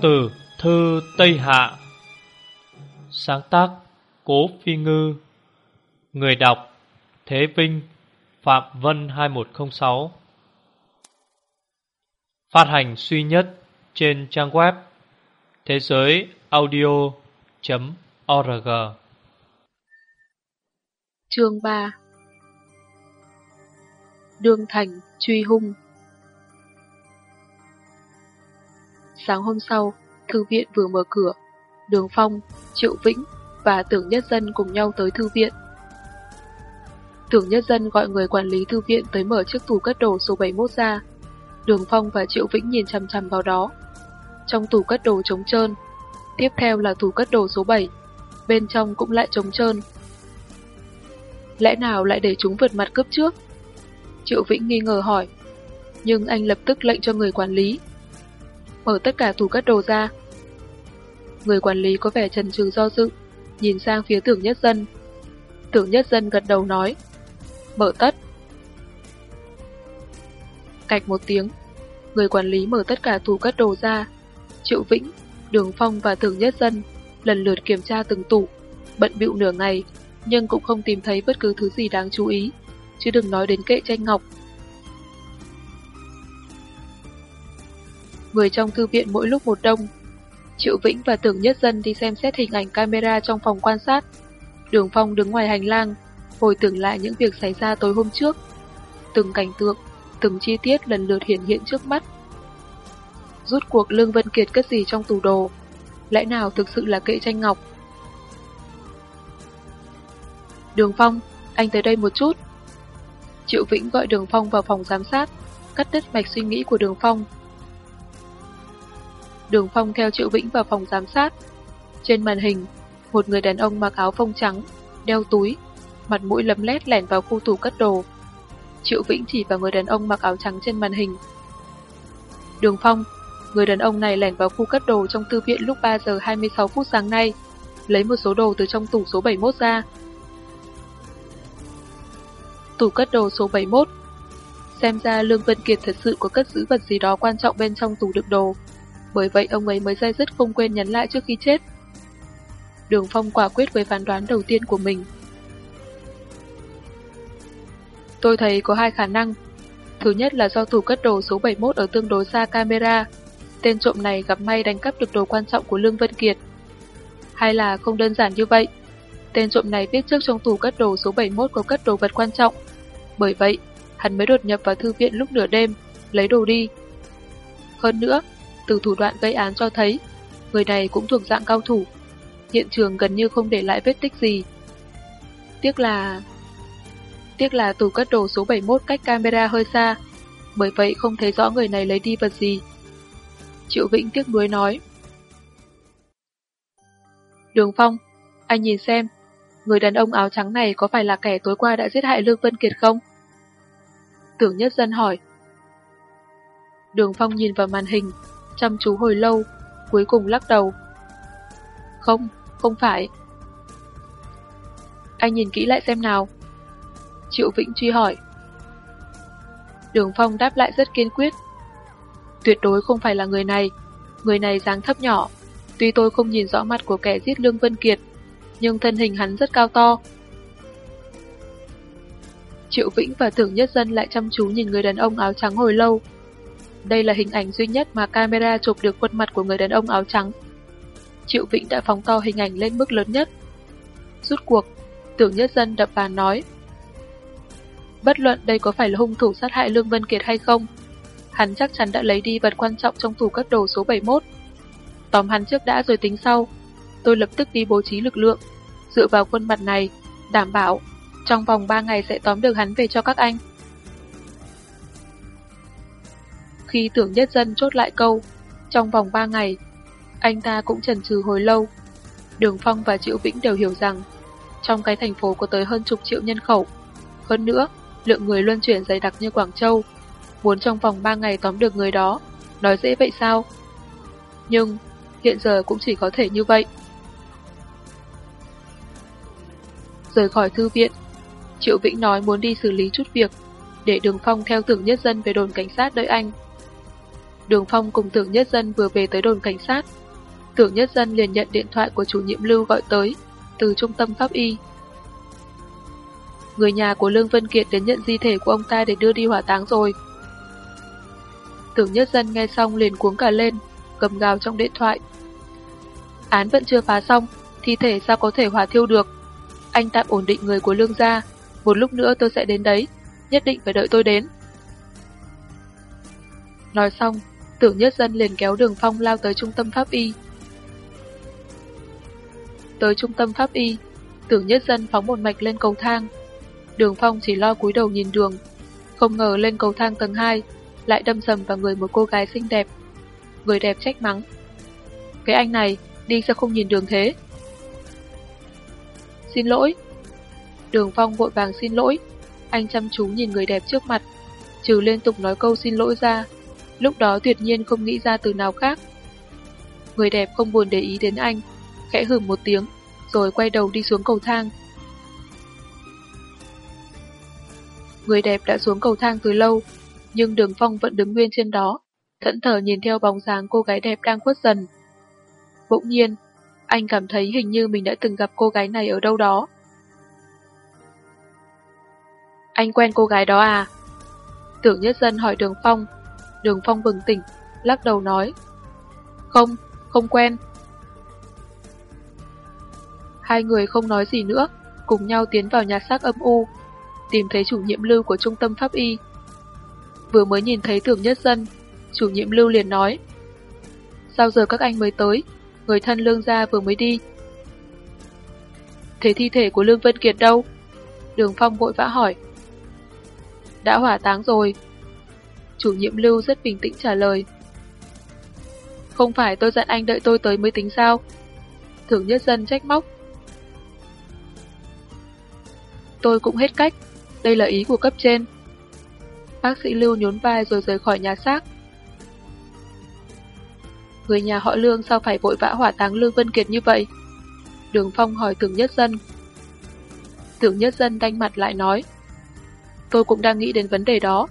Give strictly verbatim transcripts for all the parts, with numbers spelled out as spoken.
tử thư Tây Hạ. Sáng tác Cố Phi Ngư. Người đọc Thế Vinh, Phạm Vân hai một không sáu. Phát hành duy nhất trên trang web thế giới audio chấm org. Chương ba. Đương Thành truy hung. Sáng hôm sau, thư viện vừa mở cửa, Đường Phong, Triệu Vĩnh và Tưởng Nhất Dân cùng nhau tới thư viện. Tưởng Nhất Dân gọi người quản lý thư viện tới mở chiếc tủ cất đồ số bảy mươi mốt ra. Đường Phong và Triệu Vĩnh nhìn chằm chằm vào đó. Trong tủ cất đồ trống trơn, tiếp theo là tủ cất đồ số bảy, bên trong cũng lại trống trơn. Lẽ nào lại để chúng vượt mặt cướp trước? Triệu Vĩnh nghi ngờ hỏi, nhưng anh lập tức lệnh cho người quản lý mở tất cả tủ cất đồ ra. Người quản lý có vẻ chần chừ do dự, nhìn sang phía Tưởng Nhất Dân. Tưởng Nhất Dân gật đầu nói, mở tất. Cạch một tiếng, người quản lý mở tất cả tủ cất đồ ra. Triệu Vĩnh, Đường Phong và Tưởng Nhất Dân lần lượt kiểm tra từng tủ, bận bịu nửa ngày, nhưng cũng không tìm thấy bất cứ thứ gì đáng chú ý, chứ đừng nói đến kệ tranh ngọc. Người trong thư viện mỗi lúc một đông. Triệu Vĩnh và Tưởng Nhất Dân đi xem xét hình ảnh camera trong phòng quan sát. Đường Phong đứng ngoài hành lang, hồi tưởng lại những việc xảy ra tối hôm trước. Từng cảnh tượng, từng chi tiết lần lượt hiển hiện trước mắt. Rút cuộc Lương Vân Kiệt cất gì trong tủ đồ? Lẽ nào thực sự là kệ tranh ngọc? Đường Phong, anh tới đây một chút. Triệu Vĩnh gọi Đường Phong vào phòng giám sát, cắt đứt mạch suy nghĩ của Đường Phong. Đường Phong theo Triệu Vĩnh vào phòng giám sát. Trên màn hình, một người đàn ông mặc áo phông trắng, đeo túi, mặt mũi lấm lét lẻn vào khu tủ cất đồ. Triệu Vĩnh chỉ vào người đàn ông mặc áo trắng trên màn hình. Đường Phong, người đàn ông này lẻn vào khu cất đồ trong thư viện lúc ba giờ hai mươi sáu phút sáng nay, lấy một số đồ từ trong tủ số bảy mươi mốt ra. Tủ cất đồ số bảy mươi mốt. Xem ra Lương Vân Kiệt thật sự có cất giữ vật gì đó quan trọng bên trong tủ đựng đồ, bởi vậy ông ấy mới day dứt không quên nhắn lại trước khi chết. Đường Phong quả quyết với phán đoán đầu tiên của mình. Tôi thấy có hai khả năng. Thứ nhất là do tủ cất đồ số bảy mươi mốt ở tương đối xa camera, tên trộm này gặp may đánh cắp được đồ quan trọng của Lương Vân Kiệt. Hay là không đơn giản như vậy, tên trộm này biết trước trong tủ cất đồ số bảy mươi mốt có cất đồ vật quan trọng, bởi vậy hắn mới đột nhập vào thư viện lúc nửa đêm, lấy đồ đi. Hơn nữa, từ thủ đoạn gây án cho thấy, người này cũng thuộc dạng cao thủ. Hiện trường gần như không để lại vết tích gì. Tiếc là... Tiếc là tủ cất đồ số bảy mươi mốt cách camera hơi xa, bởi vậy không thấy rõ người này lấy đi vật gì. Triệu Vĩnh tiếc nuối nói. Đường Phong, anh nhìn xem, người đàn ông áo trắng này có phải là kẻ tối qua đã giết hại Lương Vân Kiệt không? Tưởng Nhất Dân hỏi. Đường Phong nhìn vào màn hình, chăm chú hồi lâu, cuối cùng lắc đầu. Không, không phải. Anh nhìn kỹ lại xem nào. Triệu Vĩnh truy hỏi. Đường Phong đáp lại rất kiên quyết. Tuyệt đối không phải là người này. Người này dáng thấp nhỏ. Tuy tôi không nhìn rõ mặt của kẻ giết Lương Vân Kiệt, nhưng thân hình hắn rất cao to. Triệu Vĩnh và Tưởng Nhất Dân lại chăm chú nhìn người đàn ông áo trắng hồi lâu. Đây là hình ảnh duy nhất mà camera chụp được khuôn mặt của người đàn ông áo trắng. Triệu Vĩnh đã phóng to hình ảnh lên mức lớn nhất. Rút cuộc, Tưởng Nhất Dân đập bàn nói. Bất luận đây có phải là hung thủ sát hại Lương Vân Kiệt hay không, hắn chắc chắn đã lấy đi vật quan trọng trong tủ cất đồ số bảy mươi mốt. Tóm hắn trước đã rồi tính sau. Tôi lập tức đi bố trí lực lượng, dựa vào khuôn mặt này, đảm bảo trong vòng ba ngày sẽ tóm được hắn về cho các anh. Khi Tưởng Nhất Dân chốt lại câu trong vòng ba ngày, anh ta cũng chần chừ hồi lâu. Đường Phong và Triệu Vĩnh đều hiểu rằng trong cái thành phố có tới hơn chục triệu nhân khẩu, hơn nữa lượng người luân chuyển dày đặc như Quảng Châu, muốn trong vòng ba ngày tóm được người đó, nói dễ vậy sao? Nhưng hiện giờ cũng chỉ có thể như vậy. Rời khỏi thư viện, Triệu Vĩnh nói muốn đi xử lý chút việc, để Đường Phong theo Tưởng Nhất Dân về đồn cảnh sát đợi anh. Đường Phong cùng Tưởng Nhất Dân vừa về tới đồn cảnh sát. Tưởng Nhất Dân liền nhận điện thoại của chủ nhiệm Lưu gọi tới, từ trung tâm pháp y. Người nhà của Lương Vân Kiệt đến nhận di thể của ông ta để đưa đi hỏa táng rồi. Tưởng Nhất Dân nghe xong liền cuống cả lên, gầm gào trong điện thoại. Án vẫn chưa phá xong, thi thể sao có thể hỏa thiêu được? Anh tạm ổn định người của Lương gia, một lúc nữa tôi sẽ đến đấy, nhất định phải đợi tôi đến. Nói xong, Tưởng Nhất Dân liền kéo Đường Phong lao tới trung tâm pháp y. Tới trung tâm pháp y, Tưởng Nhất Dân phóng một mạch lên cầu thang. Đường Phong chỉ lo cúi đầu nhìn đường, không ngờ lên cầu thang tầng hai lại đâm sầm vào người một cô gái xinh đẹp. Người đẹp trách mắng. Cái anh này, đi sao không nhìn đường thế? Xin lỗi. Đường Phong vội vàng xin lỗi. Anh chăm chú nhìn người đẹp trước mặt, trừ liên tục nói câu xin lỗi ra, lúc đó tuyệt nhiên không nghĩ ra từ nào khác. Người đẹp không buồn để ý đến anh, khẽ hửm một tiếng, rồi quay đầu đi xuống cầu thang. Người đẹp đã xuống cầu thang từ lâu, nhưng Đường Phong vẫn đứng nguyên trên đó, thẫn thờ nhìn theo bóng dáng cô gái đẹp đang khuất dần. Bỗng nhiên, anh cảm thấy hình như mình đã từng gặp cô gái này ở đâu đó. Anh quen cô gái đó à? Tưởng Nhất Dân hỏi Đường Phong. Đường Phong bừng tỉnh, lắc đầu nói. Không, không quen. Hai người không nói gì nữa, cùng nhau tiến vào nhà xác âm u, tìm thấy chủ nhiệm Lưu của trung tâm pháp y. Vừa mới nhìn thấy Tưởng Nhất Dân, chủ nhiệm Lưu liền nói. Sao giờ các anh mới tới? Người thân Lương gia vừa mới đi. Thế thi thể của Lương Vân Kiệt đâu? Đường Phong vội vã hỏi. Đã hỏa táng rồi. Chủ nhiệm Lưu rất bình tĩnh trả lời. Không phải tôi dặn anh đợi tôi tới mới tính sao? Tưởng Nhất Dân trách móc. Tôi cũng hết cách, đây là ý của cấp trên. Bác sĩ Lưu nhún vai rồi rời khỏi nhà xác. Người nhà họ Lương sao phải vội vã hỏa táng Lương Vân Kiệt như vậy? Đường Phong hỏi Tưởng Nhất Dân. Tưởng Nhất Dân đanh mặt lại nói. Tôi cũng đang nghĩ đến vấn đề đó.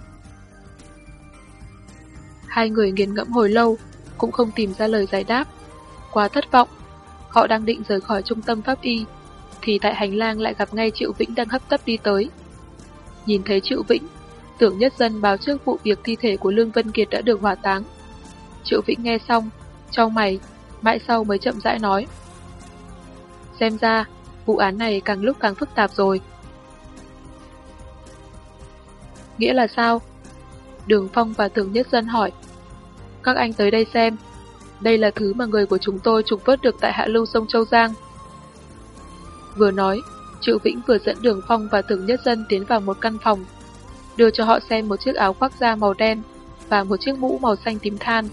Hai người nghiền ngẫm hồi lâu, cũng không tìm ra lời giải đáp. Quá thất vọng, họ đang định rời khỏi trung tâm pháp y, thì tại hành lang lại gặp ngay Triệu Vĩnh đang hấp tấp đi tới. Nhìn thấy Triệu Vĩnh, Tưởng Nhất Dân báo trước vụ việc thi thể của Lương Vân Kiệt đã được hỏa táng. Triệu Vĩnh nghe xong, chau mày, mãi sau mới chậm rãi nói. Xem ra, vụ án này càng lúc càng phức tạp rồi. Nghĩa là sao? Đường Phong và Tưởng Nhất Dân hỏi. Các anh tới đây xem. Đây là thứ mà người của chúng tôi trục vớt được tại hạ lưu sông Châu Giang. Vừa nói, Triệu Vĩnh vừa dẫn Đường Phong và Tưởng Nhất Dân tiến vào một căn phòng, đưa cho họ xem một chiếc áo khoác da màu đen và một chiếc mũ màu xanh tím than.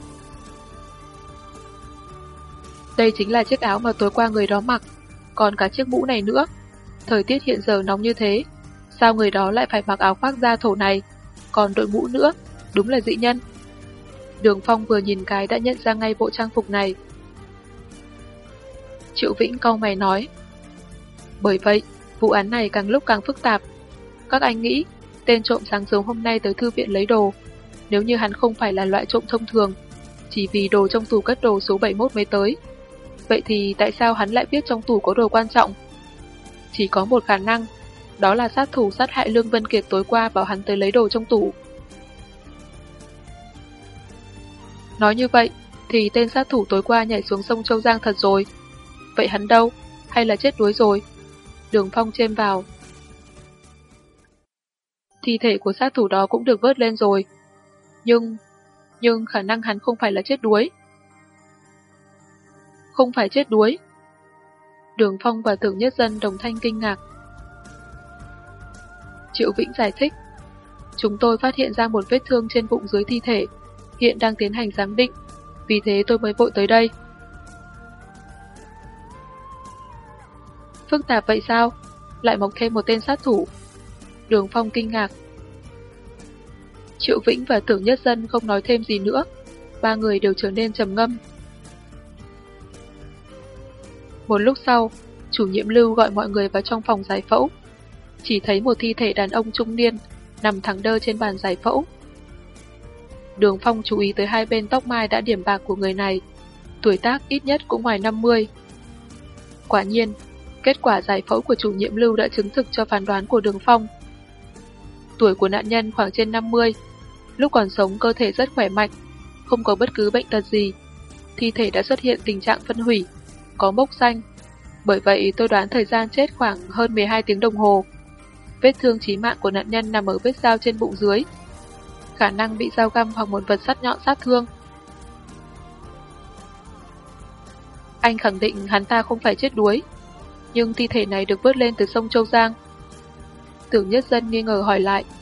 Đây chính là chiếc áo mà tối qua người đó mặc, còn cả chiếc mũ này nữa. Thời tiết hiện giờ nóng như thế, sao người đó lại phải mặc áo khoác da thổ này, còn đội mũ nữa, đúng là dị nhân. Đường Phong vừa nhìn cái đã nhận ra ngay bộ trang phục này. Triệu Vĩnh cau mày nói. Bởi vậy, vụ án này càng lúc càng phức tạp. Các anh nghĩ, tên trộm sáng sớm hôm nay tới thư viện lấy đồ, nếu như hắn không phải là loại trộm thông thường, chỉ vì đồ trong tủ cất đồ số bảy mươi mốt mới tới, vậy thì tại sao hắn lại biết trong tủ có đồ quan trọng? Chỉ có một khả năng, đó là sát thủ sát hại Lương Vân Kiệt tối qua bảo hắn tới lấy đồ trong tủ. Nói như vậy, thì tên sát thủ tối qua nhảy xuống sông Châu Giang thật rồi. Vậy hắn đâu? Hay là chết đuối rồi? Đường Phong chêm vào. Thi thể của sát thủ đó cũng được vớt lên rồi. Nhưng... Nhưng khả năng hắn không phải là chết đuối. Không phải chết đuối. Đường Phong và Tưởng Nhất Dân đồng thanh kinh ngạc. Triệu Vĩnh giải thích. Chúng tôi phát hiện ra một vết thương trên bụng dưới thi thể, hiện đang tiến hành giám định, vì thế tôi mới vội tới đây. Phức tạp vậy sao? Lại mọc thêm một tên sát thủ. Đường Phong kinh ngạc. Triệu Vĩnh và Tưởng Nhất Dân không nói thêm gì nữa, ba người đều trở nên trầm ngâm. Một lúc sau, chủ nhiệm Lưu gọi mọi người vào trong phòng giải phẫu. Chỉ thấy một thi thể đàn ông trung niên nằm thẳng đơ trên bàn giải phẫu. Đường Phong chú ý tới hai bên tóc mai đã điểm bạc của người này, tuổi tác ít nhất cũng ngoài năm mươi. Quả nhiên, kết quả giải phẫu của chủ nhiệm Lưu đã chứng thực cho phán đoán của Đường Phong. Tuổi của nạn nhân khoảng trên năm mươi, lúc còn sống cơ thể rất khỏe mạnh, không có bất cứ bệnh tật gì. Thi thể đã xuất hiện tình trạng phân hủy, có mốc xanh. Bởi vậy tôi đoán thời gian chết khoảng hơn mười hai tiếng đồng hồ. Vết thương chí mạng của nạn nhân nằm ở vết dao trên bụng dưới. Khả năng bị dao găm hoặc một vật sắt nhọn sát thương. Anh khẳng định hắn ta không phải chết đuối, nhưng thi thể này được vớt lên từ sông Châu Giang. Tưởng Nhất Dân nghi ngờ hỏi lại.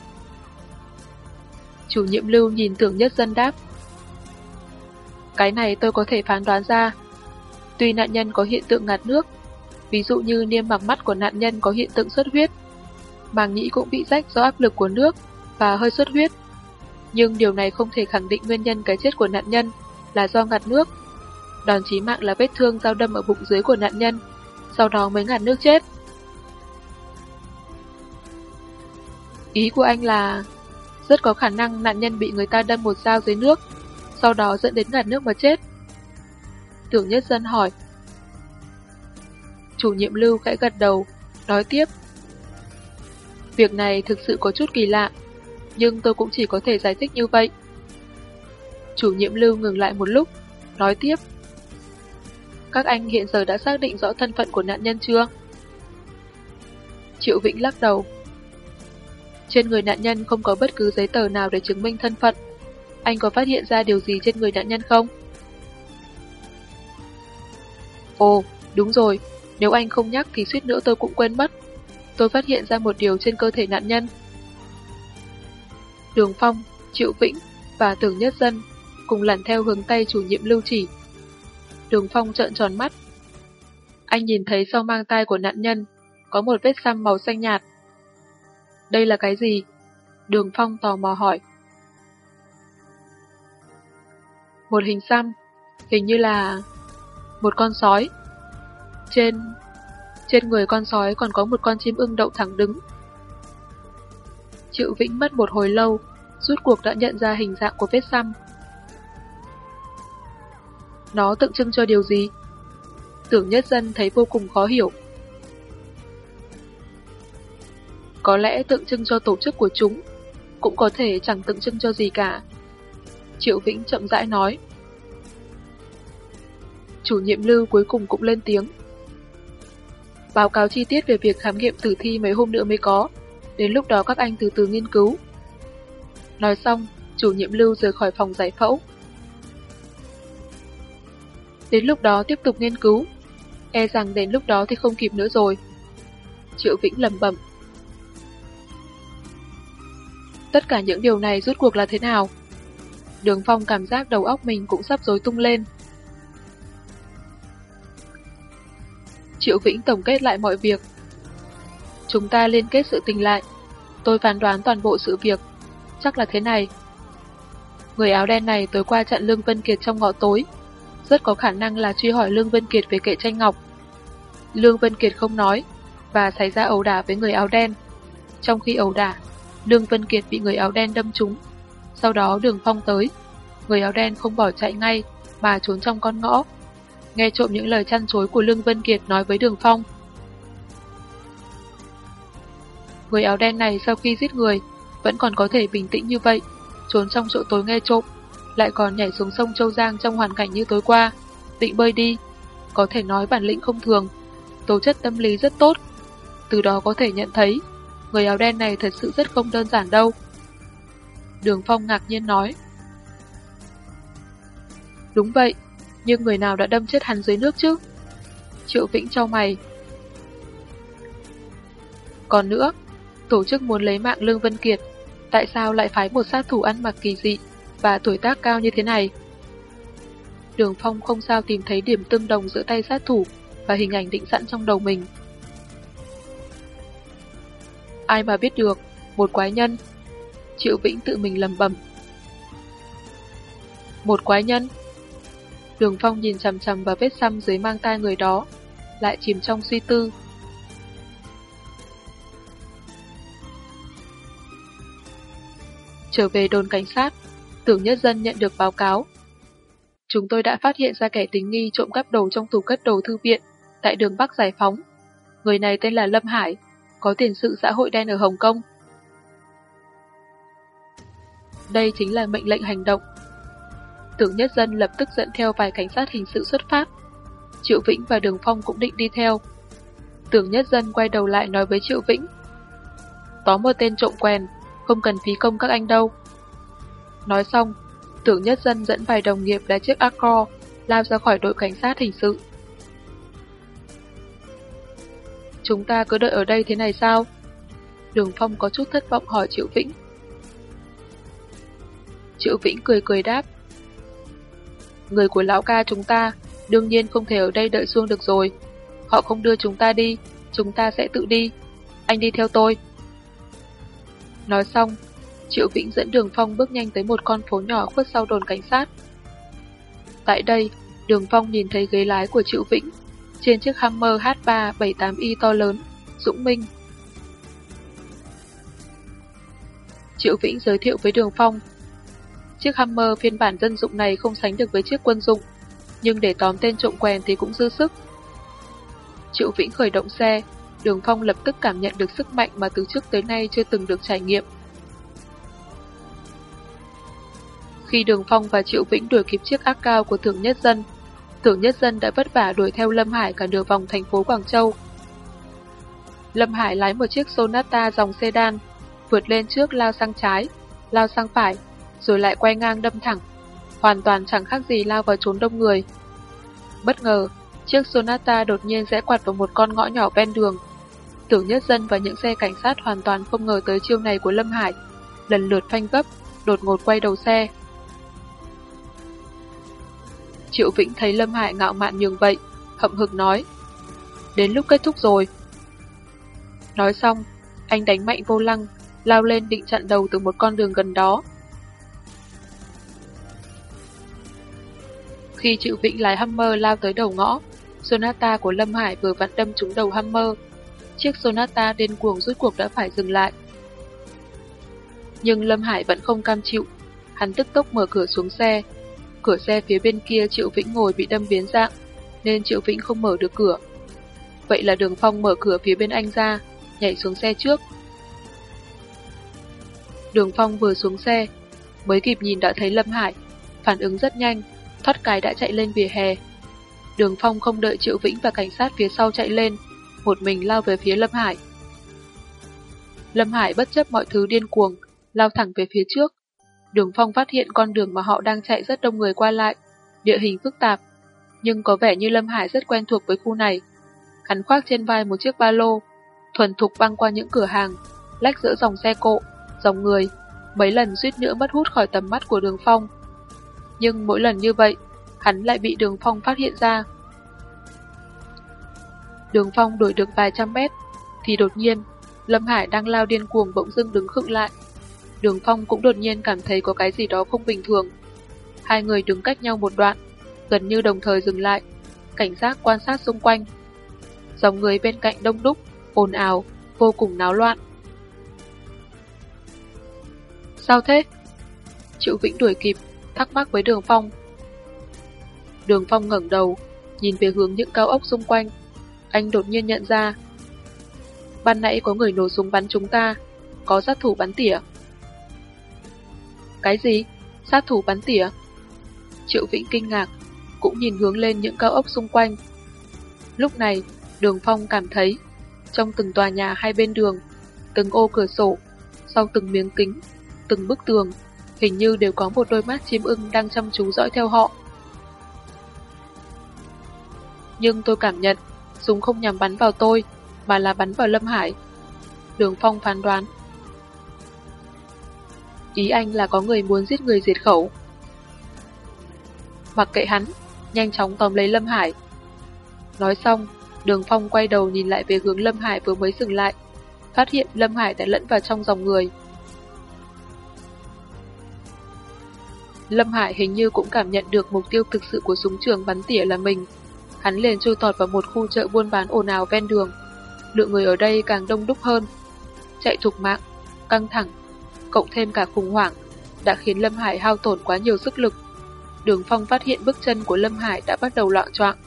Chủ nhiệm Lưu nhìn Tưởng Nhất Dân đáp. Cái này tôi có thể phán đoán ra. Tuy nạn nhân có hiện tượng ngạt nước, ví dụ như niêm mạc mắt của nạn nhân có hiện tượng xuất huyết, màng nhĩ cũng bị rách do áp lực của nước và hơi xuất huyết, nhưng điều này không thể khẳng định nguyên nhân cái chết của nạn nhân là do ngạt nước. Đòn chí mạng là vết thương dao đâm ở bụng dưới của nạn nhân, sau đó mới ngạt nước chết. Ý của anh là rất có khả năng nạn nhân bị người ta đâm một dao dưới nước, sau đó dẫn đến ngạt nước mà chết. Tưởng Nhất Dân hỏi. Chủ nhiệm Lưu khẽ gật đầu, nói tiếp. Việc này thực sự có chút kỳ lạ, nhưng tôi cũng chỉ có thể giải thích như vậy. Chủ nhiệm Lưu ngừng lại một lúc, nói tiếp. Các anh hiện giờ đã xác định rõ thân phận của nạn nhân chưa? Triệu Vĩnh lắc đầu. Trên người nạn nhân không có bất cứ giấy tờ nào để chứng minh thân phận. Anh có phát hiện ra điều gì trên người nạn nhân không? Ồ, đúng rồi, nếu anh không nhắc thì suýt nữa tôi cũng quên mất. Tôi phát hiện ra một điều trên cơ thể nạn nhân. Đường Phong, Triệu Vĩnh và Tưởng Nhất Dân cùng lần theo hướng tay chủ nhiệm Lưu chỉ. Đường Phong trợn tròn mắt. Anh nhìn thấy sau mang tai của nạn nhân có một vết xăm màu xanh nhạt. Đây là cái gì? Đường Phong tò mò hỏi. Một hình xăm, hình như là một con sói. Trên trên người con sói còn có một con chim ưng đậu thẳng đứng. Triệu Vĩnh mất một hồi lâu, rút cuộc đã nhận ra hình dạng của vết xăm. Nó tượng trưng cho điều gì? Tưởng Nhất Dân thấy vô cùng khó hiểu. Có lẽ tượng trưng cho tổ chức của chúng, cũng có thể chẳng tượng trưng cho gì cả. Triệu Vĩnh chậm rãi nói. Chủ nhiệm Lưu cuối cùng cũng lên tiếng. Báo cáo chi tiết về việc khám nghiệm tử thi mấy hôm nữa mới có, đến lúc đó các anh từ từ nghiên cứu. Nói xong, chủ nhiệm Lưu rời khỏi phòng giải phẫu. Đến lúc đó tiếp tục nghiên cứu, e rằng đến lúc đó thì không kịp nữa rồi. Triệu Vĩnh lẩm bẩm. Tất cả những điều này rốt cuộc là thế nào? Đường Phong cảm giác đầu óc mình cũng sắp rối tung lên. Triệu Vĩnh tổng kết lại mọi việc. Chúng ta liên kết sự tình lại. Tôi phán đoán toàn bộ sự việc. Chắc là thế này. Người áo đen này tối qua chặn Lương Vân Kiệt trong ngõ tối. Rất có khả năng là truy hỏi Lương Vân Kiệt về kệ tranh ngọc. Lương Vân Kiệt không nói và xảy ra ẩu đả với người áo đen. Trong khi ẩu đả, Lương Vân Kiệt bị người áo đen đâm trúng. Sau đó Đường Phong tới. Người áo đen không bỏ chạy ngay mà trốn trong con ngõ, nghe trộm những lời chăn chối của Lương Vân Kiệt nói với Đường Phong. Người áo đen này sau khi giết người vẫn còn có thể bình tĩnh như vậy, trốn trong chỗ tối nghe trộm, lại còn nhảy xuống sông Châu Giang trong hoàn cảnh như tối qua, định bơi đi. Có thể nói bản lĩnh không thường, tố chất tâm lý rất tốt. Từ đó có thể nhận thấy người áo đen này thật sự rất không đơn giản đâu. Đường Phong ngạc nhiên nói. Đúng vậy, nhưng người nào đã đâm chết hắn dưới nước chứ? Triệu Vĩnh chau mày. Còn nữa, tổ chức muốn lấy mạng Lương Vân Kiệt, tại sao lại phái một sát thủ ăn mặc kỳ dị và tuổi tác cao như thế này? Đường Phong không sao tìm thấy điểm tương đồng giữa tay sát thủ và hình ảnh định sẵn trong đầu mình. Ai mà biết được, một quái nhân. Triệu Vĩnh tự mình lầm bầm. Một quái nhân? Đường Phong nhìn chằm chằm vào vết xăm dưới mang tai người đó, lại chìm trong suy tư. Trở về đồn cảnh sát, Tưởng Nhất Dân nhận được báo cáo. Chúng tôi đã phát hiện ra kẻ tình nghi trộm cắp đồ trong tủ cất đồ thư viện tại đường Bắc Giải Phóng. Người này tên là Lâm Hải, có tiền sự xã hội đen ở Hồng Kông. Đây chính là mệnh lệnh hành động. Tưởng Nhất Dân lập tức dẫn theo vài cảnh sát hình sự xuất phát. Triệu Vĩnh và Đường Phong cũng định đi theo. Tưởng Nhất Dân quay đầu lại nói với Triệu Vĩnh: Tóm một tên trộm quèn, không cần phí công các anh đâu. Nói xong, Tưởng Nhất Dân dẫn vài đồng nghiệp lái chiếc Accord lao ra khỏi đội cảnh sát hình sự. Chúng ta cứ đợi ở đây thế này sao? Đường Phong có chút thất vọng hỏi Triệu Vĩnh. Triệu Vĩnh cười cười đáp: Người của lão ca chúng ta đương nhiên không thể ở đây đợi xuông được rồi. Họ không đưa chúng ta đi, chúng ta sẽ tự đi. Anh đi theo tôi. Nói xong, Triệu Vĩnh dẫn Đường Phong bước nhanh tới một con phố nhỏ khuất sau đồn cảnh sát. Tại đây, Đường Phong nhìn thấy ghế lái của Triệu Vĩnh trên chiếc Hummer H ba bảy tám i to lớn, Dũng Minh. Triệu Vĩnh giới thiệu với Đường Phong: Chiếc Hummer phiên bản dân dụng này không sánh được với chiếc quân dụng, nhưng để tóm tên trộm quèn thì cũng dư sức. Triệu Vĩnh khởi động xe, Đường Phong lập tức cảm nhận được sức mạnh mà từ trước tới nay chưa từng được trải nghiệm. Khi Đường Phong và Triệu Vĩnh đuổi kịp chiếc ác cao của Tưởng Nhất Dân, Tưởng Nhất Dân đã vất vả đuổi theo Lâm Hải cả nửa vòng thành phố Quảng Châu. Lâm Hải lái một chiếc Sonata dòng sedan, vượt lên trước lao sang trái, lao sang phải, rồi lại quay ngang đâm thẳng, hoàn toàn chẳng khác gì lao vào chốn đông người. Bất ngờ, chiếc Sonata đột nhiên rẽ quạt vào một con ngõ nhỏ ven đường. Tưởng Nhất Dân và những xe cảnh sát hoàn toàn không ngờ tới chiêu này của Lâm Hải, lần lượt phanh gấp, đột ngột quay đầu xe. Triệu Vĩnh thấy Lâm Hải ngạo mạn nhường vậy, hậm hực nói: Đến lúc kết thúc rồi. Nói xong, anh đánh mạnh vô lăng, lao lên định chặn đầu từ một con đường gần đó. Khi Triệu Vĩnh lái Hummer lao tới đầu ngõ, Sonata của Lâm Hải vừa vặn đâm trúng đầu Hummer. Chiếc Sonata điên cuồng rút cuộc đã phải dừng lại. Nhưng Lâm Hải vẫn không cam chịu, hắn tức tốc mở cửa xuống xe. Cửa xe phía bên kia Triệu Vĩnh ngồi bị đâm biến dạng, nên Triệu Vĩnh không mở được cửa. Vậy là Đường Phong mở cửa phía bên anh ra, nhảy xuống xe trước. Đường Phong vừa xuống xe, mới kịp nhìn đã thấy Lâm Hải, phản ứng rất nhanh, thoát cái đã chạy lên vỉa hè. Đường Phong không đợi Triệu Vĩnh và cảnh sát phía sau chạy lên, một mình lao về phía Lâm Hải. Lâm Hải bất chấp mọi thứ điên cuồng, lao thẳng về phía trước. Đường Phong phát hiện con đường mà họ đang chạy rất đông người qua lại, địa hình phức tạp, nhưng có vẻ như Lâm Hải rất quen thuộc với khu này. Hắn khoác trên vai một chiếc ba lô, thuần thục băng qua những cửa hàng, lách giữa dòng xe cộ, dòng người, mấy lần suýt nữa mất hút khỏi tầm mắt của Đường Phong. Nhưng mỗi lần như vậy, hắn lại bị Đường Phong phát hiện ra. Đường Phong đuổi được vài trăm mét, thì đột nhiên, Lâm Hải đang lao điên cuồng bỗng dưng đứng khựng lại. Đường Phong cũng đột nhiên cảm thấy có cái gì đó không bình thường. Hai người đứng cách nhau một đoạn, gần như đồng thời dừng lại, cảnh giác quan sát xung quanh. Dòng người bên cạnh đông đúc, ồn ào, vô cùng náo loạn. Sao thế? Triệu Vĩnh đuổi kịp, thắc mắc với Đường Phong. Đường Phong ngẩng đầu, nhìn về hướng những cao ốc xung quanh. Anh đột nhiên nhận ra, ban nãy có người nổ súng bắn chúng ta, có sát thủ bắn tỉa. Cái gì? Sát thủ bắn tỉa? Triệu Vĩnh kinh ngạc, cũng nhìn hướng lên những cao ốc xung quanh. Lúc này, Đường Phong cảm thấy, trong từng tòa nhà hai bên đường, từng ô cửa sổ, sau từng miếng kính, từng bức tường, hình như đều có một đôi mắt chim ưng đang chăm chú dõi theo họ. Nhưng tôi cảm nhận, súng không nhắm bắn vào tôi, mà là bắn vào Lâm Hải. Đường Phong phán đoán. Ý anh là có người muốn giết người diệt khẩu. Mặc kệ hắn, nhanh chóng tóm lấy Lâm Hải. Nói xong, Đường Phong quay đầu nhìn lại về hướng Lâm Hải vừa mới dừng lại, phát hiện Lâm Hải đã lẫn vào trong dòng người. Lâm Hải hình như cũng cảm nhận được mục tiêu thực sự của súng trường bắn tỉa là mình. Hắn liền chui tọt vào một khu chợ buôn bán ồn ào ven đường. Lượng người ở đây càng đông đúc hơn. Chạy thục mạng, căng thẳng, cộng thêm cả khủng hoảng, đã khiến Lâm Hải hao tổn quá nhiều sức lực. Đường Phong phát hiện bước chân của Lâm Hải đã bắt đầu loạng choạng.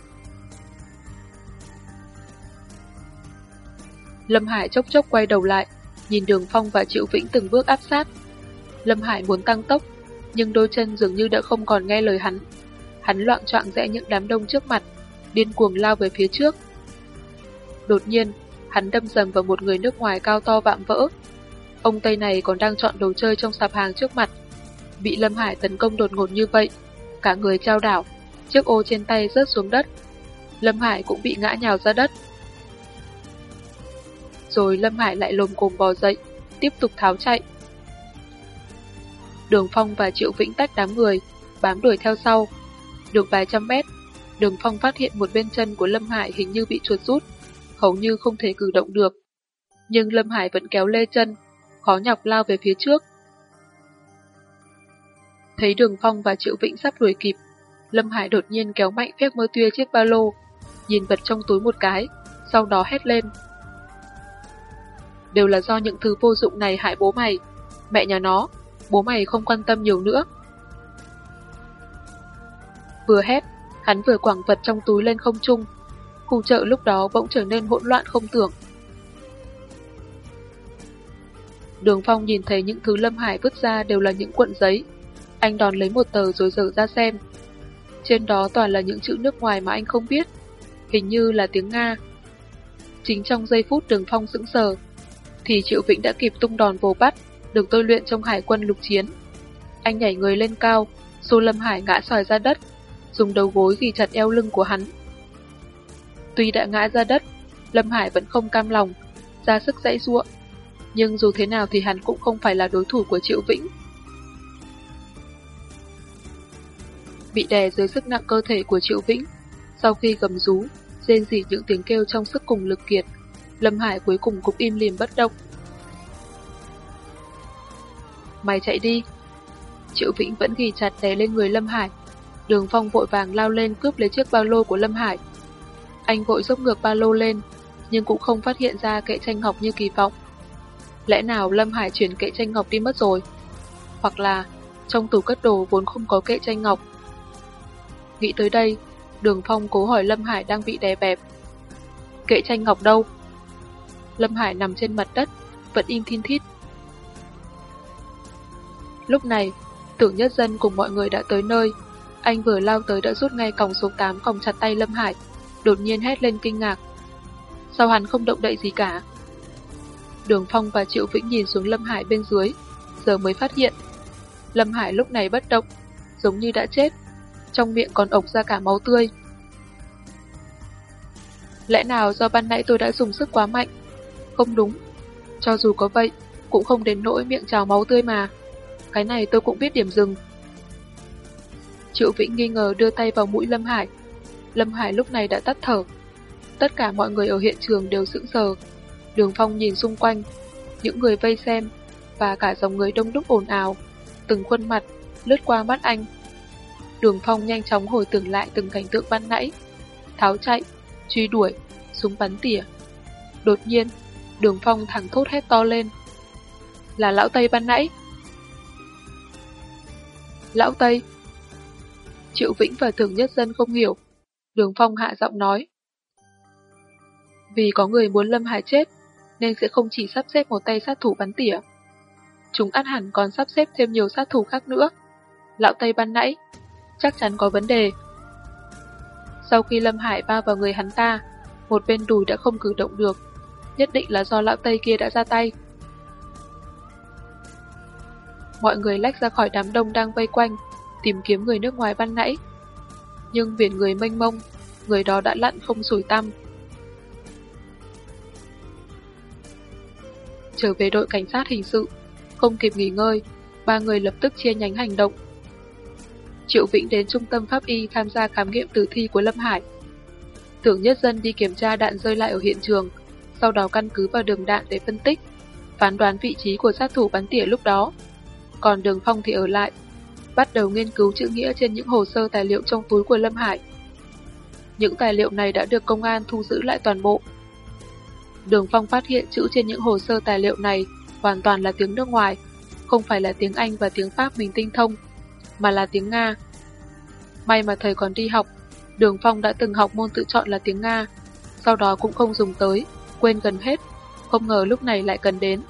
Lâm Hải chốc chốc quay đầu lại, nhìn Đường Phong và Triệu Vĩnh từng bước áp sát. Lâm Hải muốn tăng tốc, nhưng đôi chân dường như đã không còn nghe lời hắn. Hắn loạng choạng rẽ những đám đông trước mặt, điên cuồng lao về phía trước. Đột nhiên, hắn đâm sầm vào một người nước ngoài cao to vạm vỡ. Ông Tây này còn đang chọn đồ chơi trong sạp hàng trước mặt. Bị Lâm Hải tấn công đột ngột như vậy, cả người chao đảo, chiếc ô trên tay rớt xuống đất. Lâm Hải cũng bị ngã nhào ra đất. Rồi Lâm Hải lại lồm cồm bò dậy, tiếp tục tháo chạy. Đường Phong và Triệu Vĩnh tách đám người, bám đuổi theo sau. Được vài trăm mét, Đường Phong phát hiện một bên chân của Lâm Hải hình như bị chuột rút, hầu như không thể cử động được. Nhưng Lâm Hải vẫn kéo lê chân, khó nhọc lao về phía trước. Thấy Đường Phong và Triệu Vĩnh sắp đuổi kịp, Lâm Hải đột nhiên kéo mạnh phép mơ tuya chiếc ba lô, nhìn vật trong túi một cái, sau đó hét lên. Đều là do những thứ vô dụng này hại bố mày. Mẹ nhà nó, bố mày không quan tâm nhiều nữa. Vừa hét, hắn vừa quẳng vật trong túi lên không trung. Khu chợ lúc đó bỗng trở nên hỗn loạn không tưởng. Đường Phong nhìn thấy những thứ Lâm Hải vứt ra đều là những cuộn giấy. Anh đón lấy một tờ rồi dở ra xem. Trên đó toàn là những chữ nước ngoài mà anh không biết, hình như là tiếng Nga. Chính trong giây phút Đường Phong sững sờ, thì Triệu Vĩnh đã kịp tung đòn vồ bắt, được tôi luyện trong hải quân lục chiến. Anh nhảy người lên cao, xô Lâm Hải ngã xoài ra đất, dùng đầu gối ghì chặt eo lưng của hắn. Tuy đã ngã ra đất, Lâm Hải vẫn không cam lòng, ra sức giãy giụa. Nhưng dù thế nào thì hắn cũng không phải là đối thủ của Triệu Vĩnh. Bị đè dưới sức nặng cơ thể của Triệu Vĩnh, sau khi gầm rú, rên rỉ những tiếng kêu trong sức cùng lực kiệt, Lâm Hải cuối cùng cũng im lìm bất động. Mày chạy đi. Triệu Vĩnh vẫn ghì chặt đè lên người Lâm Hải. Đường Phong vội vàng lao lên cướp lấy chiếc ba lô của Lâm Hải. Anh vội dốc ngược ba lô lên, nhưng cũng không phát hiện ra kệ tranh ngọc như kỳ vọng. Lẽ nào Lâm Hải chuyển kệ tranh ngọc đi mất rồi? Hoặc là trong tủ cất đồ vốn không có kệ tranh ngọc? Nghĩ tới đây, Đường Phong cố hỏi Lâm Hải đang bị đè bẹp. Kệ tranh ngọc đâu? Lâm Hải nằm trên mặt đất, vẫn im thin thít. Lúc này, Tưởng Nhất Dân cùng mọi người đã tới nơi. Anh vừa lao tới đã rút ngay còng số tám còng chặt tay Lâm Hải, đột nhiên hét lên kinh ngạc. Sao hắn không động đậy gì cả? Đường Phong và Triệu Vĩnh nhìn xuống Lâm Hải bên dưới, giờ mới phát hiện. Lâm Hải lúc này bất động, giống như đã chết, trong miệng còn ộc ra cả máu tươi. Lẽ nào do ban nãy tôi đã dùng sức quá mạnh? Không đúng, cho dù có vậy, cũng không đến nỗi miệng trào máu tươi mà. Cái này tôi cũng biết điểm dừng. Triệu Vĩnh nghi ngờ đưa tay vào mũi Lâm Hải. Lâm Hải lúc này đã tắt thở. Tất cả mọi người ở hiện trường đều sững sờ. Đường Phong nhìn xung quanh, những người vây xem, và cả dòng người đông đúc ồn ào, từng khuôn mặt lướt qua mắt anh. Đường Phong nhanh chóng hồi tưởng lại từng cảnh tượng ban nãy. Tháo chạy, truy đuổi, súng bắn tỉa. Đột nhiên, Đường Phong thẳng thốt hét to lên. Là Lão Tây ban nãy. Lão Tây. Triệu Vĩnh và Tưởng Nhất Dân không hiểu. Đường Phong hạ giọng nói. Vì có người muốn Lâm Hải chết, nên sẽ không chỉ sắp xếp một tay sát thủ bắn tỉa. Chúng ắt hẳn còn sắp xếp thêm nhiều sát thủ khác nữa. Lão Tây ban nãy chắc chắn có vấn đề. Sau khi Lâm Hải va vào người hắn ta, một bên đùi đã không cử động được, nhất định là do Lão Tây kia đã ra tay. Mọi người lách ra khỏi đám đông đang vây quanh, tìm kiếm người nước ngoài ban nãy. Nhưng biển người mênh mông, người đó đã lặn không sủi tăm. Trở về đội cảnh sát hình sự, không kịp nghỉ ngơi, ba người lập tức chia nhánh hành động. Triệu Vĩnh đến trung tâm pháp y tham gia khám nghiệm tử thi của Lâm Hải. Tưởng Nhất Dân đi kiểm tra đạn rơi lại ở hiện trường, sau đó căn cứ vào đường đạn để phân tích, phán đoán vị trí của sát thủ bắn tỉa lúc đó. Còn Đường Phong thì ở lại, bắt đầu nghiên cứu chữ nghĩa trên những hồ sơ tài liệu trong túi của Lâm Hải. Những tài liệu này đã được công an thu giữ lại toàn bộ. Đường Phong phát hiện chữ trên những hồ sơ tài liệu này hoàn toàn là tiếng nước ngoài, không phải là tiếng Anh và tiếng Pháp mình tinh thông, mà là tiếng Nga. May mà thầy còn đi học, Đường Phong đã từng học môn tự chọn là tiếng Nga, sau đó cũng không dùng tới, quên gần hết, không ngờ lúc này lại cần đến.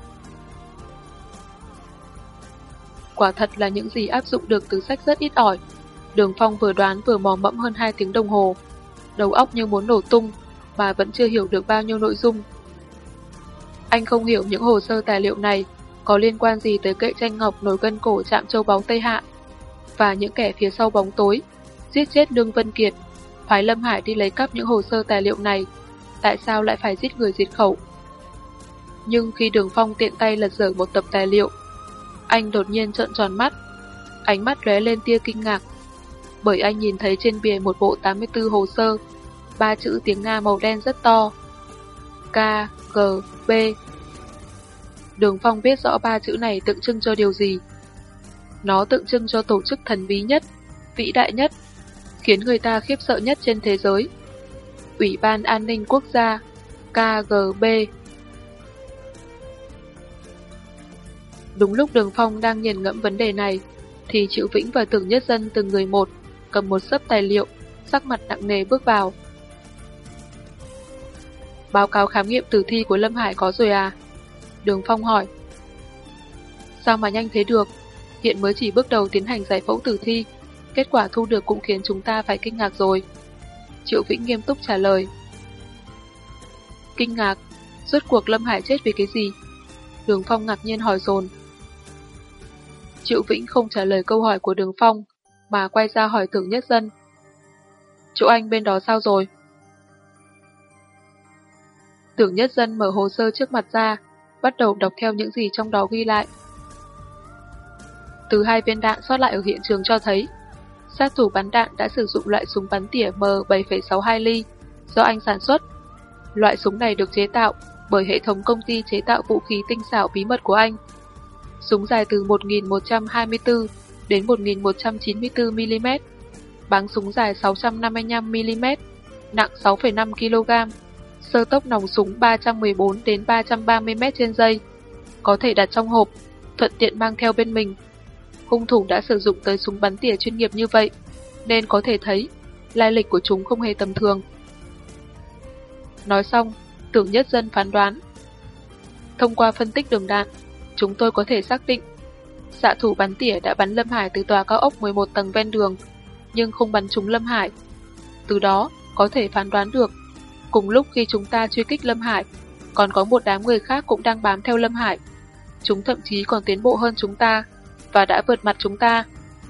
Quả thật là những gì áp dụng được từ sách rất ít ỏi. Đường Phong vừa đoán vừa mò mẫm hơn hai tiếng đồng hồ, đầu óc như muốn nổ tung, mà vẫn chưa hiểu được bao nhiêu nội dung. Anh không hiểu những hồ sơ tài liệu này có liên quan gì tới kệ tranh ngọc nổi gân cổ chạm châu báu Tây Hạ, và những kẻ phía sau bóng tối, giết chết Lương Vân Kiệt, phái Lâm Hải đi lấy cắp những hồ sơ tài liệu này, tại sao lại phải giết người diệt khẩu. Nhưng khi Đường Phong tiện tay lật dở một tập tài liệu, anh đột nhiên trợn tròn mắt, ánh mắt lóe lên tia kinh ngạc, bởi anh nhìn thấy trên bìa một bộ tám mươi tư hồ sơ, ba chữ tiếng Nga màu đen rất to, K, G, B. Đường Phong biết rõ ba chữ này tượng trưng cho điều gì. Nó tượng trưng cho tổ chức thần bí nhất, vĩ đại nhất, khiến người ta khiếp sợ nhất trên thế giới. Ủy ban An ninh Quốc gia, K G B. Đúng lúc Đường Phong đang nghiền ngẫm vấn đề này, thì Triệu Vĩnh và Tưởng Nhất Dân từng người một, cầm một xấp tài liệu, sắc mặt nặng nề bước vào. Báo cáo khám nghiệm tử thi của Lâm Hải có rồi à? Đường Phong hỏi. Sao mà nhanh thế được? Hiện mới chỉ bước đầu tiến hành giải phẫu tử thi, kết quả thu được cũng khiến chúng ta phải kinh ngạc rồi. Triệu Vĩnh nghiêm túc trả lời. Kinh ngạc? Rốt cuộc Lâm Hải chết vì cái gì? Đường Phong ngạc nhiên hỏi dồn. Triệu Vĩnh không trả lời câu hỏi của Đường Phong, mà quay ra hỏi Tưởng Nhất Dân. Chỗ anh bên đó sao rồi? Tưởng Nhất Dân mở hồ sơ trước mặt ra, bắt đầu đọc theo những gì trong đó ghi lại. Từ hai viên đạn sót lại ở hiện trường cho thấy, sát thủ bắn đạn đã sử dụng loại súng bắn tỉa M bảy phẩy sáu hai ly do anh sản xuất. Loại súng này được chế tạo bởi hệ thống công ty chế tạo vũ khí tinh xảo bí mật của anh. Súng dài từ một nghìn một trăm hai mươi tư đến một nghìn một trăm chín mươi tư mi li mét, báng súng dài sáu trăm năm mươi lăm mi li mét, nặng sáu phẩy năm ki lô gam, sơ tốc nòng súng ba trăm mười bốn đến ba trăm ba mươi mét trên giây, có thể đặt trong hộp, thuận tiện mang theo bên mình. Hung thủ đã sử dụng tới súng bắn tỉa chuyên nghiệp như vậy, nên có thể thấy lai lịch của chúng không hề tầm thường. Nói xong, Tưởng Nhất Dân phán đoán. Thông qua phân tích đường đạn, chúng tôi có thể xác định xạ thủ bắn tỉa đã bắn Lâm Hải từ tòa cao ốc mười một tầng ven đường, nhưng không bắn trúng Lâm Hải. Từ đó, có thể phán đoán được, cùng lúc khi chúng ta truy kích Lâm Hải, còn có một đám người khác cũng đang bám theo Lâm Hải. Chúng thậm chí còn tiến bộ hơn chúng ta, và đã vượt mặt chúng ta.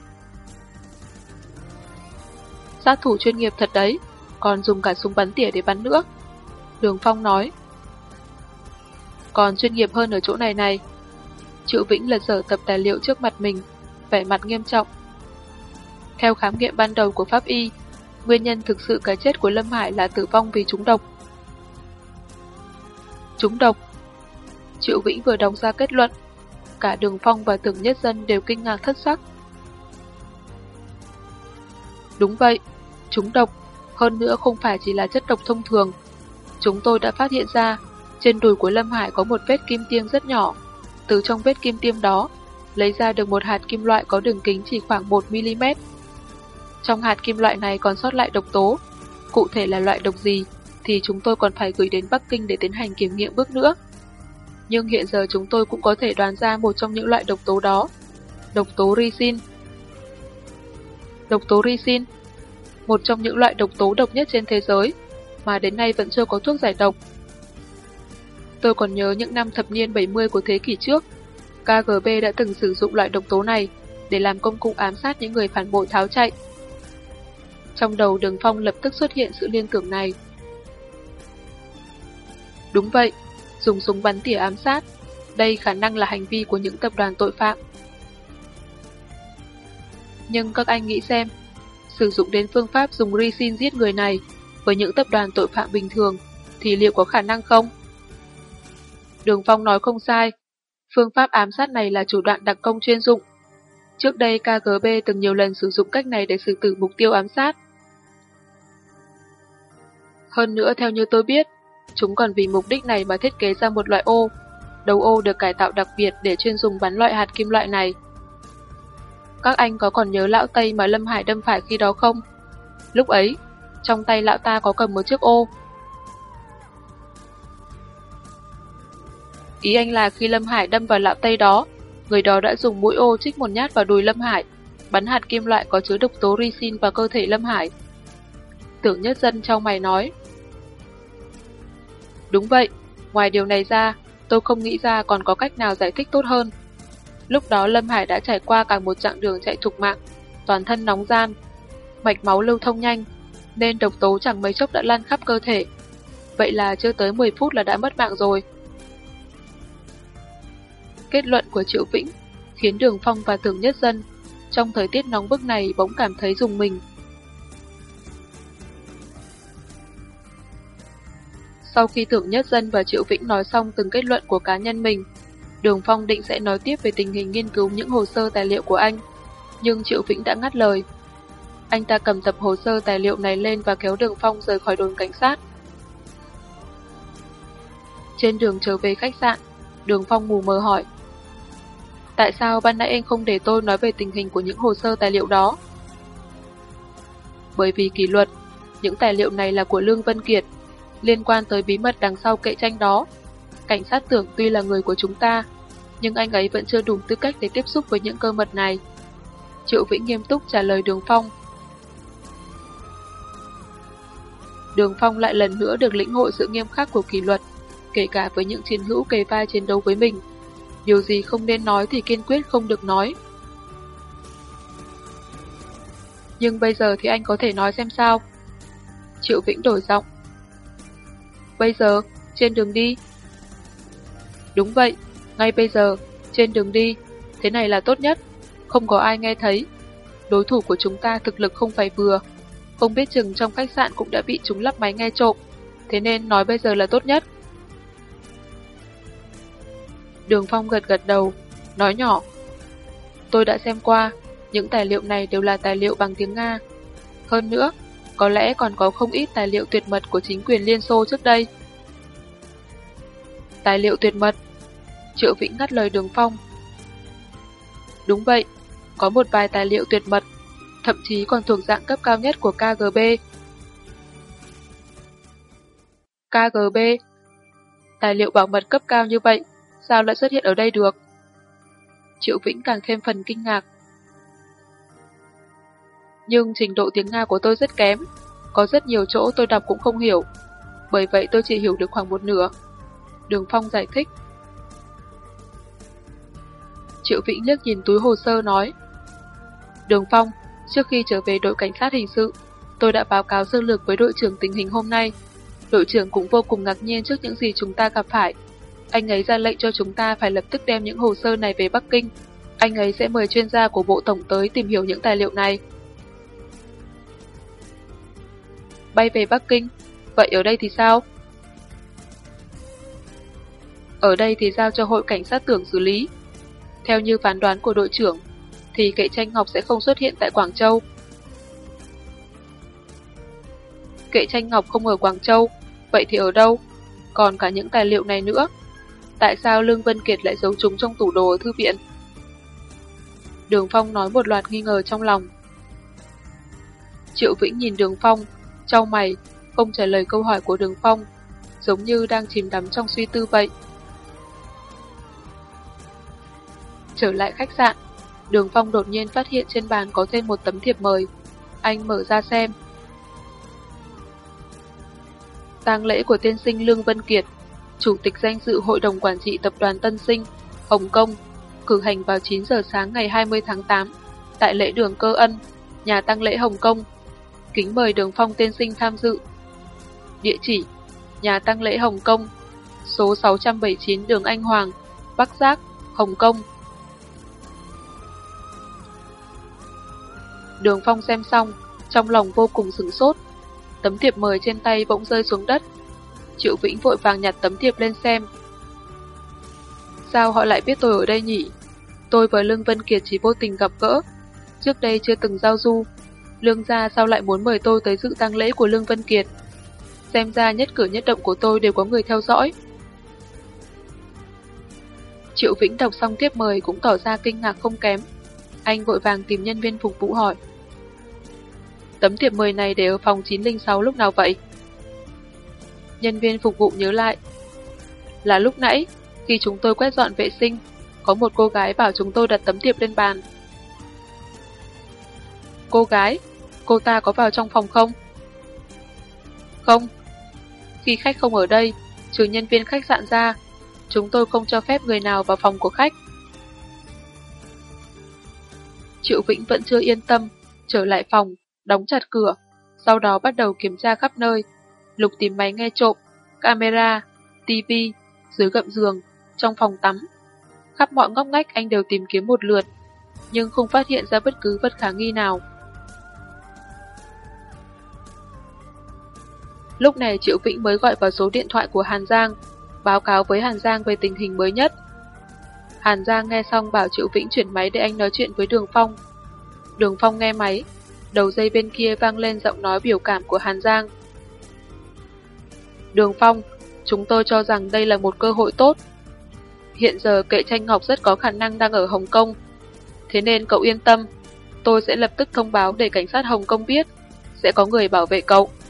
Sát thủ chuyên nghiệp thật đấy, còn dùng cả súng bắn tỉa để bắn nữa. Đường Phong nói. Còn chuyên nghiệp hơn ở chỗ này này. Triệu Vĩnh lật dở tập tài liệu trước mặt mình, vẻ mặt nghiêm trọng. Theo khám nghiệm ban đầu của pháp y, nguyên nhân thực sự cái chết của Lâm Hải là tử vong vì trúng độc. Trúng độc? Triệu Vĩnh vừa đọc ra kết luận, cả Đường Phong và Tưởng Nhất Dân đều kinh ngạc thất sắc. Đúng vậy, trúng độc, hơn nữa không phải chỉ là chất độc thông thường. Chúng tôi đã phát hiện ra, trên đùi của Lâm Hải có một vết kim tiêm rất nhỏ. Từ trong vết kim tiêm đó, lấy ra được một hạt kim loại có đường kính chỉ khoảng một mi li mét. Trong hạt kim loại này còn sót lại độc tố. Cụ thể là loại độc gì, thì chúng tôi còn phải gửi đến Bắc Kinh để tiến hành kiểm nghiệm bước nữa. Nhưng hiện giờ chúng tôi cũng có thể đoán ra một trong những loại độc tố đó. Độc tố ricin. Độc tố ricin, một trong những loại độc tố độc nhất trên thế giới, mà đến nay vẫn chưa có thuốc giải độc. Tôi còn nhớ những năm thập niên bảy mươi của thế kỷ trước, K G B đã từng sử dụng loại độc tố này để làm công cụ ám sát những người phản bội tháo chạy. Trong đầu Đường Phong lập tức xuất hiện sự liên tưởng này. Đúng vậy, dùng súng bắn tỉa ám sát, đây khả năng là hành vi của những tập đoàn tội phạm. Nhưng các anh nghĩ xem, sử dụng đến phương pháp dùng ricin giết người này với những tập đoàn tội phạm bình thường thì liệu có khả năng không? Đường Phong nói không sai, phương pháp ám sát này là thủ đoạn đặc công chuyên dụng. Trước đây K G B từng nhiều lần sử dụng cách này để xử tử mục tiêu ám sát. Hơn nữa theo như tôi biết, chúng còn vì mục đích này mà thiết kế ra một loại ô, Đầu ô được cải tạo đặc biệt để chuyên dùng bắn loại hạt kim loại này. Các anh có còn nhớ lão Tây mà Lâm Hải đâm phải khi đó không? Lúc ấy, trong tay lão ta có cầm một chiếc ô. Ý anh là khi Lâm Hải đâm vào lão Tây đó, người đó đã dùng mũi ô trích một nhát vào đùi Lâm Hải, bắn hạt kim loại có chứa độc tố ricin vào cơ thể Lâm Hải. Tưởng Nhất Dân trong mày nói. Đúng vậy, ngoài điều này ra, tôi không nghĩ ra còn có cách nào giải thích tốt hơn. Lúc đó Lâm Hải đã trải qua cả một chặng đường chạy thục mạng, toàn thân nóng gian, mạch máu lưu thông nhanh, nên độc tố chẳng mấy chốc đã lan khắp cơ thể. Vậy là chưa tới mười phút là đã mất mạng rồi. Kết luận của Triệu Vĩnh khiến Đường Phong và Tưởng Nhất Dân trong thời tiết nóng bức này bỗng cảm thấy rùng mình. Sau khi Tưởng Nhất Dân và Triệu Vĩnh nói xong từng kết luận của cá nhân mình, Đường Phong định sẽ nói tiếp về tình hình nghiên cứu những hồ sơ tài liệu của anh, nhưng Triệu Vĩnh đã ngắt lời. Anh ta cầm tập hồ sơ tài liệu này lên và kéo Đường Phong rời khỏi đồn cảnh sát. Trên đường trở về khách sạn, Đường Phong mù mờ hỏi. Tại sao ban nãy anh không để tôi nói về tình hình của những hồ sơ tài liệu đó? Bởi vì kỷ luật, những tài liệu này là của Lương Vân Kiệt, liên quan tới bí mật đằng sau kệ tranh đó. Cảnh sát Tưởng tuy là người của chúng ta, nhưng anh ấy vẫn chưa đủ tư cách để tiếp xúc với những cơ mật này. Triệu Vĩnh nghiêm túc trả lời Đường Phong. Đường Phong lại lần nữa được lĩnh hội sự nghiêm khắc của kỷ luật, kể cả với những chiến hữu kề vai chiến đấu với mình. Điều gì không nên nói thì kiên quyết không được nói. Nhưng bây giờ thì anh có thể nói xem sao? Triệu Vĩnh đổi giọng. Bây giờ, trên đường đi. Đúng vậy, ngay bây giờ, trên đường đi, thế này là tốt nhất, không có ai nghe thấy. Đối thủ của chúng ta thực lực không phải vừa, không biết chừng trong khách sạn cũng đã bị chúng lắp máy nghe trộm, thế nên nói bây giờ là tốt nhất. Đường Phong gật gật đầu, nói nhỏ. Tôi đã xem qua, những tài liệu này đều là tài liệu bằng tiếng Nga. Hơn nữa, có lẽ còn có không ít tài liệu tuyệt mật của chính quyền Liên Xô trước đây. Tài liệu tuyệt mật? Triệu Vĩnh ngắt lời Đường Phong. Đúng vậy, có một vài tài liệu tuyệt mật, thậm chí còn thuộc dạng cấp cao nhất của K G B. K G B? Tài liệu bảo mật cấp cao như vậy, sao lại xuất hiện ở đây được? Triệu Vĩnh càng thêm phần kinh ngạc. Nhưng trình độ tiếng Nga của tôi rất kém, có rất nhiều chỗ tôi đọc cũng không hiểu, bởi vậy tôi chỉ hiểu được khoảng một nửa. Đường Phong giải thích. Triệu Vĩnh liếc nhìn túi hồ sơ nói. Đường Phong, trước khi trở về đội cảnh sát hình sự, tôi đã báo cáo sơ lược với đội trưởng tình hình hôm nay. Đội trưởng cũng vô cùng ngạc nhiên trước những gì chúng ta gặp phải. Anh ấy ra lệnh cho chúng ta phải lập tức đem những hồ sơ này về Bắc Kinh. Anh ấy sẽ mời chuyên gia của Bộ Tổng tới tìm hiểu những tài liệu này. Bay về Bắc Kinh, vậy ở đây thì sao? Ở đây thì giao cho hội cảnh sát Tưởng xử lý. Theo như phán đoán của đội trưởng, thì Kệ Tranh Ngọc sẽ không xuất hiện tại Quảng Châu. Kệ Tranh Ngọc không ở Quảng Châu, vậy thì ở đâu? Còn cả những tài liệu này nữa. Tại sao Lương Vân Kiệt lại giấu chúng trong tủ đồ ở thư viện? Đường Phong nói một loạt nghi ngờ trong lòng. Triệu Vĩnh nhìn Đường Phong, chau mày, không trả lời câu hỏi của Đường Phong, giống như đang chìm đắm trong suy tư vậy. Trở lại khách sạn, Đường Phong đột nhiên phát hiện trên bàn có thêm một tấm thiệp mời. Anh mở ra xem. Tang lễ của tiên sinh Lương Vân Kiệt, chủ tịch danh dự hội đồng quản trị tập đoàn Tân Sinh, Hồng Kông, cử hành vào chín giờ sáng ngày hai mươi tháng tám, tại lễ đường Cơ Ân, nhà tang lễ Hồng Kông. Kính mời Đường Phong tiên sinh tham dự. Địa chỉ: nhà tang lễ Hồng Kông, số sáu trăm bảy mươi chín đường Anh Hoàng, Bắc Giác, Hồng Kông. Đường Phong xem xong, trong lòng vô cùng sửng sốt. Tấm thiệp mời trên tay bỗng rơi xuống đất. Triệu Vĩnh vội vàng nhặt tấm thiệp lên xem. Sao họ lại biết tôi ở đây nhỉ? Tôi và Lương Vân Kiệt chỉ vô tình gặp gỡ, trước đây chưa từng giao du. Lương gia sao lại muốn mời tôi tới dự tang lễ của Lương Vân Kiệt? Xem ra nhất cử nhất động của tôi đều có người theo dõi. Triệu Vĩnh đọc xong thiếp mời cũng tỏ ra kinh ngạc không kém. Anh vội vàng tìm nhân viên phục vụ hỏi. Tấm thiệp mời này để ở phòng chín linh sáu lúc nào vậy? Nhân viên phục vụ nhớ lại. Là lúc nãy, khi chúng tôi quét dọn vệ sinh, có một cô gái bảo chúng tôi đặt tấm thiệp lên bàn. Cô gái? Cô ta có vào trong phòng không? Không. Khi khách không ở đây, trừ nhân viên khách sạn ra, chúng tôi không cho phép người nào vào phòng của khách. Triệu Vĩnh vẫn chưa yên tâm, trở lại phòng, đóng chặt cửa, sau đó bắt đầu kiểm tra khắp nơi, lục tìm máy nghe trộm, camera, tivi, dưới gầm giường, trong phòng tắm. Khắp mọi ngóc ngách anh đều tìm kiếm một lượt, nhưng không phát hiện ra bất cứ vật khả nghi nào. Lúc này Triệu Vĩnh mới gọi vào số điện thoại của Hàn Giang, báo cáo với Hàn Giang về tình hình mới nhất. Hàn Giang nghe xong bảo Triệu Vĩnh chuyển máy để anh nói chuyện với Đường Phong. Đường Phong nghe máy, đầu dây bên kia vang lên giọng nói biểu cảm của Hàn Giang. Đường Phong, chúng tôi cho rằng đây là một cơ hội tốt. Hiện giờ Kệ Tranh Ngọc rất có khả năng đang ở Hồng Kông. Thế nên cậu yên tâm, tôi sẽ lập tức thông báo để cảnh sát Hồng Kông biết, sẽ có người bảo vệ cậu.